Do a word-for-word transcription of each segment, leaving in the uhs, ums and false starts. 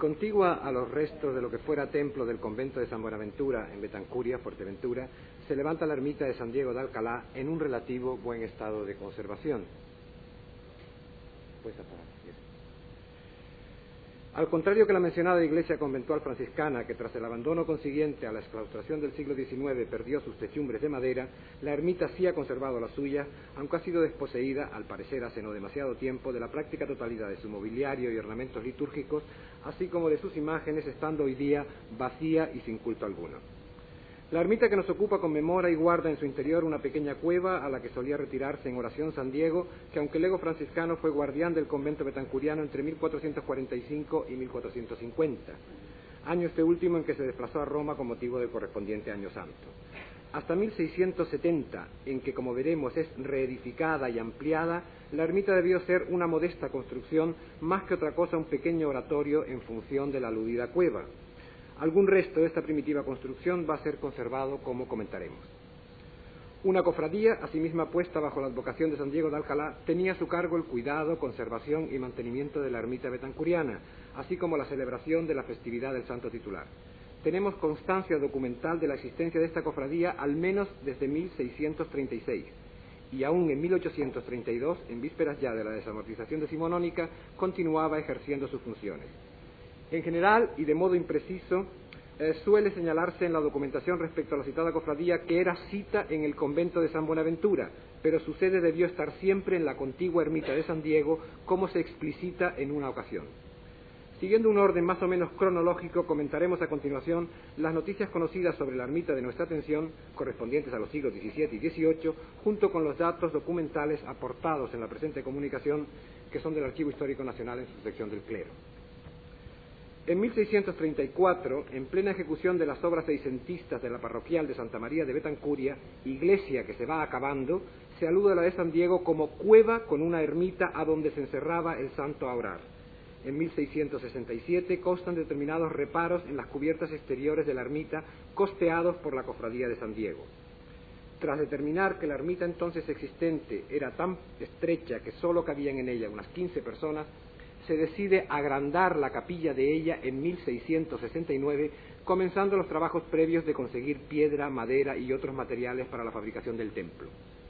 contigua a los restos de lo que fuera templo del convento de San Buenaventura, en Betancuria, Fuerteventura, se levanta la ermita de San Diego de Alcalá en un relativo buen estado de conservación. Pues apagar. Al contrario que la mencionada iglesia conventual franciscana, que tras el abandono consiguiente a la exclaustración del siglo diecinueve perdió sus techumbres de madera, la ermita sí ha conservado la suya, aunque ha sido desposeída, al parecer hace no demasiado tiempo, de la práctica totalidad de su mobiliario y ornamentos litúrgicos, así como de sus imágenes, estando hoy día vacía y sin culto alguno. La ermita que nos ocupa conmemora y guarda en su interior una pequeña cueva a la que solía retirarse en oración San Diego, que aunque lego franciscano fue guardián del convento betancuriano entre mil cuatrocientos cuarenta y cinco y mil cuatrocientos cincuenta, año este último en que se desplazó a Roma con motivo del correspondiente Año Santo. Hasta mil seiscientos setenta, en que, como veremos, es reedificada y ampliada, la ermita debió ser una modesta construcción, más que otra cosa un pequeño oratorio en función de la aludida cueva. Algún resto de esta primitiva construcción va a ser conservado, como comentaremos. Una cofradía, asimismo puesta bajo la advocación de San Diego de Alcalá, tenía a su cargo el cuidado, conservación y mantenimiento de la ermita betancuriana, así como la celebración de la festividad del santo titular. Tenemos constancia documental de la existencia de esta cofradía al menos desde mil seiscientos treinta y seis, y aún en mil ochocientos treinta y dos, en vísperas ya de la desamortización decimonónica, continuaba ejerciendo sus funciones. En general, y de modo impreciso, eh, suele señalarse en la documentación respecto a la citada cofradía que era cita en el convento de San Buenaventura, pero su sede debió estar siempre en la contigua ermita de San Diego, como se explicita en una ocasión. Siguiendo un orden más o menos cronológico, comentaremos a continuación las noticias conocidas sobre la ermita de nuestra atención, correspondientes a los siglos diecisiete y dieciocho, junto con los datos documentales aportados en la presente comunicación, que son del Archivo Histórico Nacional en su sección del clero. En mil seiscientos treinta y cuatro, en plena ejecución de las obras seicentistas de la parroquial de Santa María de Betancuria, iglesia que se va acabando, se alude a la de San Diego como cueva con una ermita a donde se encerraba el santo a orar. En mil seiscientos sesenta y siete constan determinados reparos en las cubiertas exteriores de la ermita, costeados por la cofradía de San Diego. Tras determinar que la ermita entonces existente era tan estrecha que sólo cabían en ella unas quince personas, se decide agrandar la capilla de ella en mil seiscientos sesenta y nueve, comenzando los trabajos previos de conseguir piedra, madera y otros materiales para la fabricación del templo.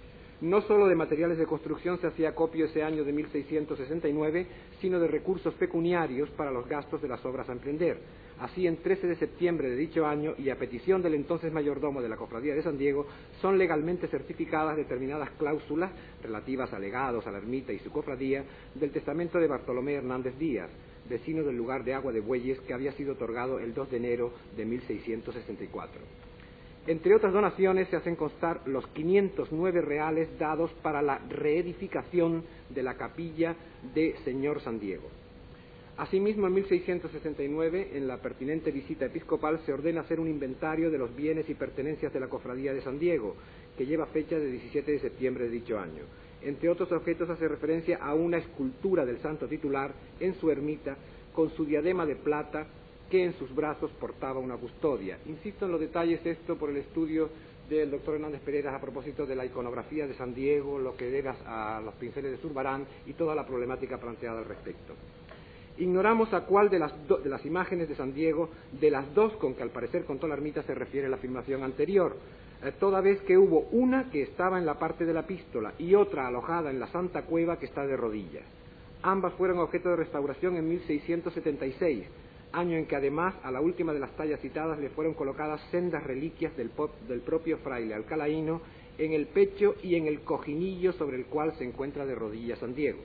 No sólo de materiales de construcción se hacía acopio ese año de mil seiscientos sesenta y nueve, sino de recursos pecuniarios para los gastos de las obras a emprender. Así, en trece de septiembre de dicho año, y a petición del entonces mayordomo de la Cofradía de San Diego, son legalmente certificadas determinadas cláusulas relativas a legados a la ermita y su cofradía del testamento de Bartolomé Hernández Díaz, vecino del lugar de Agua de Bueyes, que había sido otorgado el dos de enero de mil seiscientos sesenta y cuatro. Entre otras donaciones se hacen constar los quinientos nueve reales dados para la reedificación de la capilla de Señor San Diego. Asimismo, en mil seiscientos sesenta y nueve, en la pertinente visita episcopal, se ordena hacer un inventario de los bienes y pertenencias de la Cofradía de San Diego, que lleva fecha de diecisiete de septiembre de dicho año. Entre otros objetos hace referencia a una escultura del santo titular en su ermita, con su diadema de plata, que en sus brazos portaba una custodia. Insisto en los detalles esto por el estudio del doctor Hernández Pereira a propósito de la iconografía de San Diego, lo que debe a los pinceles de Zurbarán y toda la problemática planteada al respecto. Ignoramos a cuál de las, do, de las imágenes de San Diego, de las dos con que al parecer contó la ermita, se refiere la afirmación anterior, eh, toda vez que hubo una que estaba en la parte de la epístola y otra alojada en la Santa Cueva que está de rodillas. Ambas fueron objeto de restauración en mil seiscientos setenta y seis, año en que además a la última de las tallas citadas le fueron colocadas sendas reliquias del, pop, del propio fraile alcalaíno en el pecho y en el cojinillo sobre el cual se encuentra de rodillas San Diego.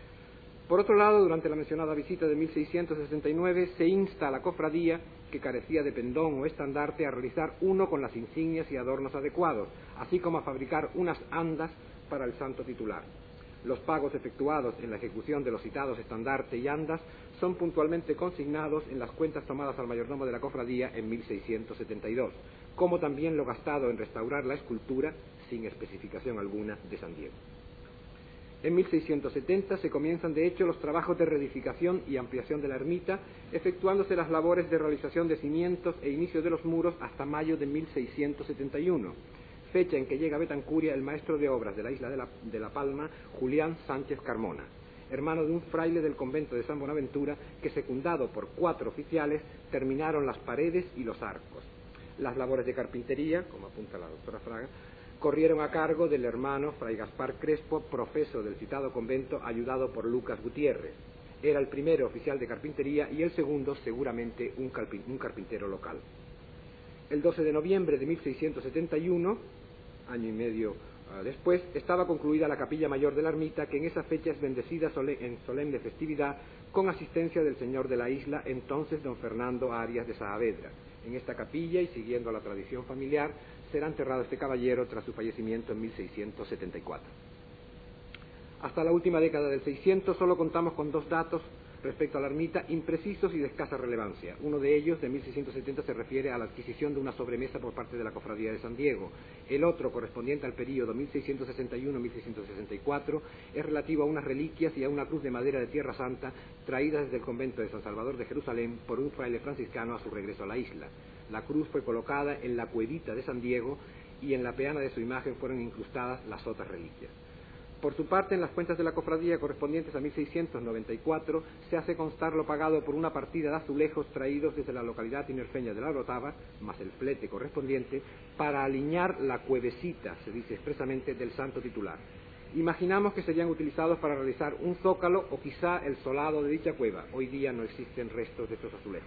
Por otro lado, durante la mencionada visita de mil seiscientos sesenta y nueve, se insta a la cofradía, que carecía de pendón o estandarte, a realizar uno con las insignias y adornos adecuados, así como a fabricar unas andas para el santo titular. Los pagos efectuados en la ejecución de los citados estandarte y andas son puntualmente consignados en las cuentas tomadas al mayordomo de la cofradía en mil seiscientos setenta y dos, como también lo gastado en restaurar la escultura, sin especificación alguna, de San Diego. En mil seiscientos setenta se comienzan de hecho los trabajos de reedificación y ampliación de la ermita, efectuándose las labores de realización de cimientos e inicio de los muros hasta mayo de mil seiscientos setenta y uno, fecha en que llega a Betancuria el maestro de obras de la isla de la, de la Palma, Julián Sánchez Carmona. hermano de un fraile del convento de San Buenaventura, que, secundado por cuatro oficiales, terminaron las paredes y los arcos. Las labores de carpintería, como apunta la doctora Fraga, corrieron a cargo del hermano Fray Gaspar Crespo, profeso del citado convento, ayudado por Lucas Gutiérrez. Era el primero oficial de carpintería y el segundo, seguramente, un, un carpintero local. El doce de noviembre de mil seiscientos setenta y uno, año y medio uh, después, estaba concluida la capilla mayor de la ermita, que en esa fecha es bendecida sole en solemne festividad con asistencia del señor de la isla, entonces don Fernando Arias de Saavedra. En esta capilla, y siguiendo la tradición familiar, será enterrado este caballero tras su fallecimiento en mil seiscientos setenta y cuatro. Hasta la última década del seiscientos solo contamos con dos datos respecto a la ermita, imprecisos y de escasa relevancia. Uno de ellos, de mil seiscientos setenta, se refiere a la adquisición de una sobremesa por parte de la Cofradía de San Diego. El otro, correspondiente al período mil seiscientos sesenta y uno a mil seiscientos sesenta y cuatro, es relativo a unas reliquias y a una cruz de madera de Tierra Santa traídas desde el convento de San Salvador de Jerusalén por un fraile franciscano a su regreso a la isla. La cruz fue colocada en la cuevita de San Diego y en la peana de su imagen fueron incrustadas las otras reliquias. Por su parte, en las cuentas de la cofradía correspondientes a mil seiscientos noventa y cuatro se hace constar lo pagado por una partida de azulejos traídos desde la localidad tinerfeña de La Orotava, más el flete correspondiente, para aliñar la cuevecita, se dice expresamente, del santo titular. Imaginamos que serían utilizados para realizar un zócalo o quizá el solado de dicha cueva. Hoy día no existen restos de estos azulejos.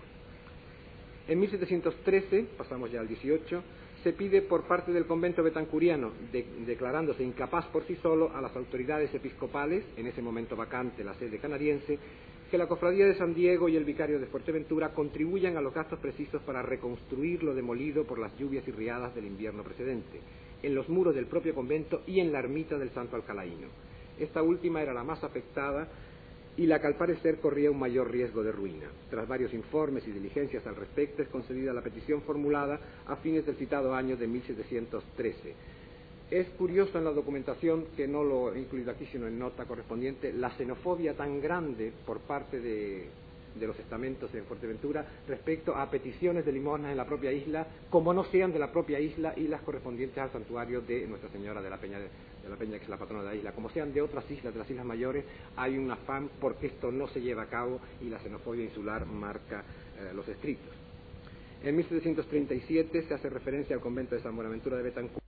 En mil setecientos trece, pasamos ya al dieciocho, se pide por parte del convento betancuriano, de, declarándose incapaz por sí solo, a las autoridades episcopales, en ese momento vacante la sede canadiense, que la Cofradía de San Diego y el Vicario de Fuerteventura contribuyan a los gastos precisos para reconstruir lo demolido por las lluvias y riadas del invierno precedente, en los muros del propio convento y en la ermita del Santo Alcalaíno. Esta última era la más afectada y la que al parecer corría un mayor riesgo de ruina. Tras varios informes y diligencias al respecto, es concedida la petición formulada a fines del citado año de mil setecientos trece. Es curioso en la documentación, que no lo he incluido aquí sino en nota correspondiente, la xenofobia tan grande por parte de, de los estamentos en Fuerteventura respecto a peticiones de limosnas en la propia isla, como no sean de la propia isla y las correspondientes al santuario de Nuestra Señora de la Peña de de la Peña, que es la patrona de la isla, como sean de otras islas, de las Islas Mayores, hay un afán porque esto no se lleva a cabo y la xenofobia insular marca eh, los estrictos. En mil setecientos treinta y siete se hace referencia al convento de San Buenaventura de Betancur,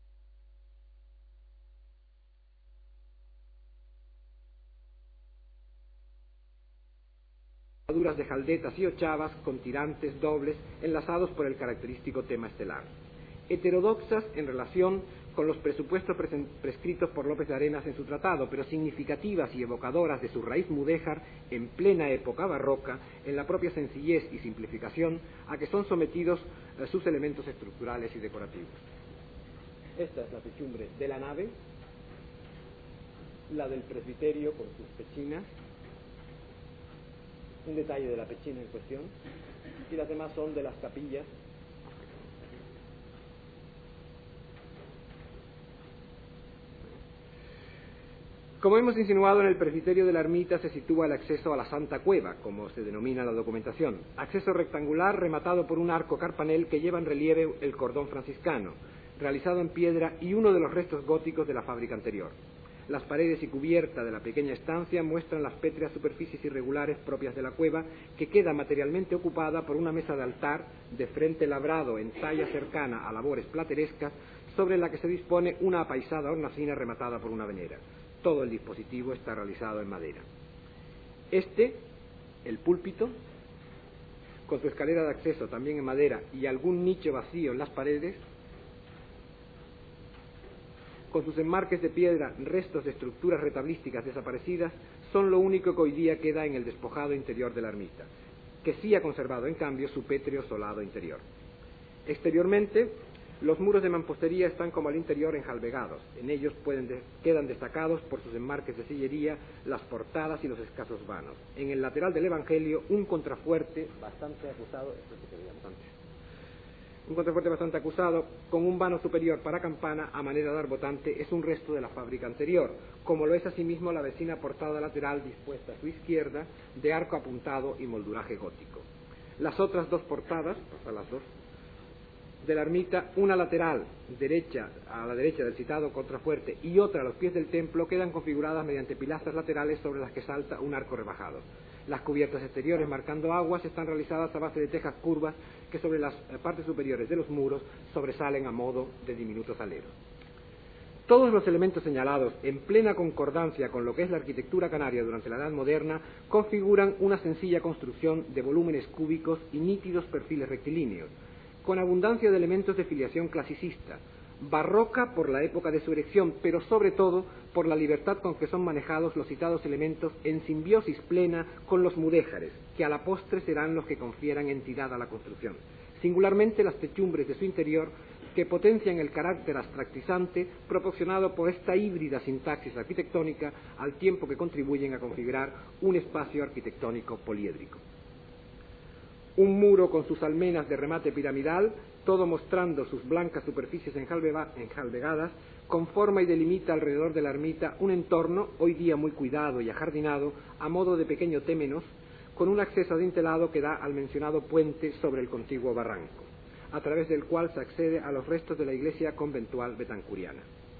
de jaldetas y ochavas con tirantes dobles enlazados por el característico tema estelar. Heterodoxas en relación con los presupuestos prescritos por López de Arenas en su tratado, pero significativas y evocadoras de su raíz mudéjar en plena época barroca, en la propia sencillez y simplificación a que son sometidos eh, sus elementos estructurales y decorativos. Esta es la techumbre de la nave, la del presbiterio con sus pechinas, un detalle de la pechina en cuestión, y las demás son de las capillas. Como hemos insinuado, en el presbiterio de la ermita se sitúa el acceso a la Santa Cueva, como se denomina la documentación. Acceso rectangular rematado por un arco carpanel que lleva en relieve el cordón franciscano, realizado en piedra y uno de los restos góticos de la fábrica anterior. Las paredes y cubierta de la pequeña estancia muestran las pétreas superficies irregulares propias de la cueva, que queda materialmente ocupada por una mesa de altar de frente labrado en talla cercana a labores platerescas, sobre la que se dispone una apaisada hornacina rematada por una venera. Todo el dispositivo está realizado en madera. Este, el púlpito, con su escalera de acceso también en madera y algún nicho vacío en las paredes, con sus enmarques de piedra, restos de estructuras retablísticas desaparecidas, son lo único que hoy día queda en el despojado interior de la ermita, que sí ha conservado, en cambio, su pétreo solado interior. Exteriormente, los muros de mampostería están como al interior enjalbegados. En ellos pueden de, quedan destacados por sus enmarques de sillería las portadas y los escasos vanos. En el lateral del Evangelio, un contrafuerte bastante acusado, esto sí que veíamos antes, un contrafuerte bastante acusado, con un vano superior para campana a manera de arbotante, es un resto de la fábrica anterior, como lo es asimismo la vecina portada lateral dispuesta a su izquierda, de arco apuntado y molduraje gótico. Las otras dos portadas, o sea, las dos, de la ermita, una lateral derecha a la derecha del citado contrafuerte y otra a los pies del templo, quedan configuradas mediante pilastras laterales sobre las que salta un arco rebajado. Las cubiertas exteriores marcando aguas están realizadas a base de tejas curvas que sobre las partes superiores de los muros sobresalen a modo de diminutos aleros. Todos los elementos señalados, en plena concordancia con lo que es la arquitectura canaria durante la Edad Moderna, configuran una sencilla construcción de volúmenes cúbicos y nítidos perfiles rectilíneos, con abundancia de elementos de filiación clasicista, barroca por la época de su erección, pero sobre todo por la libertad con que son manejados los citados elementos en simbiosis plena con los mudéjares, que a la postre serán los que confieran entidad a la construcción, singularmente las techumbres de su interior, que potencian el carácter abstractizante proporcionado por esta híbrida sintaxis arquitectónica, al tiempo que contribuyen a configurar un espacio arquitectónico poliédrico. Un muro con sus almenas de remate piramidal, todo mostrando sus blancas superficies enjalbegadas, conforma y delimita alrededor de la ermita un entorno, hoy día muy cuidado y ajardinado, a modo de pequeño témenos, con un acceso adintelado que da al mencionado puente sobre el contiguo barranco, a través del cual se accede a los restos de la iglesia conventual betancuriana.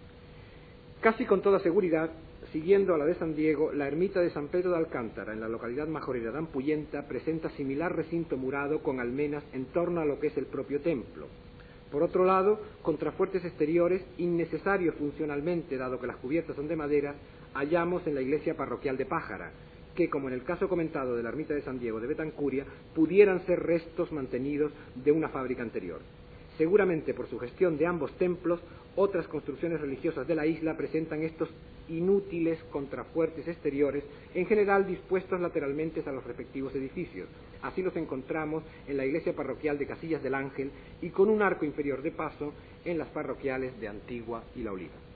Casi con toda seguridad, siguiendo a la de San Diego, la ermita de San Pedro de Alcántara, en la localidad majorera de Ampuyenta, presenta similar recinto murado con almenas en torno a lo que es el propio templo. Por otro lado, contrafuertes exteriores, innecesarios funcionalmente, dado que las cubiertas son de madera, hallamos en la iglesia parroquial de Pájara, que, como en el caso comentado de la ermita de San Diego de Betancuria, pudieran ser restos mantenidos de una fábrica anterior. Seguramente por su gestión de ambos templos, otras construcciones religiosas de la isla presentan estos inútiles contrafuertes exteriores, en general dispuestos lateralmente a los respectivos edificios. Así los encontramos en la iglesia parroquial de Casillas del Ángel y con un arco inferior de paso en las parroquiales de Antigua y La Oliva.